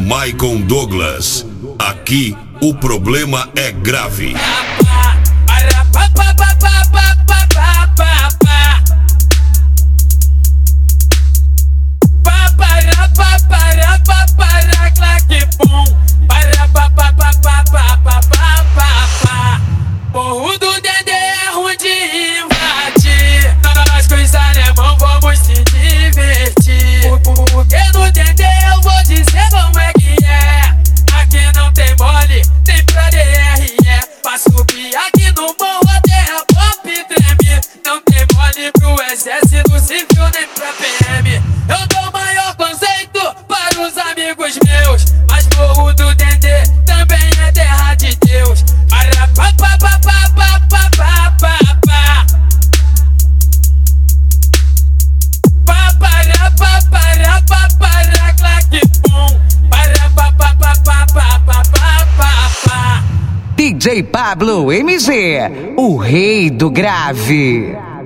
Maicon Douglas. Aqui o problema é grave. Morro do Dendê é ruim de invadir. Nós com os alemão vamos se divertir. Porque no Dendê eu vou dizer como é que é. Aqui não tem mole, tem pra DRE. Pra subir aqui no morro a terra pop treme. Não tem mole pro exército civil nem pra PM. Eu dou maior conceito para os amigos meus. Mas morro do Dendê também é terra de Deus. DJ Pablo MG, o rei do grave.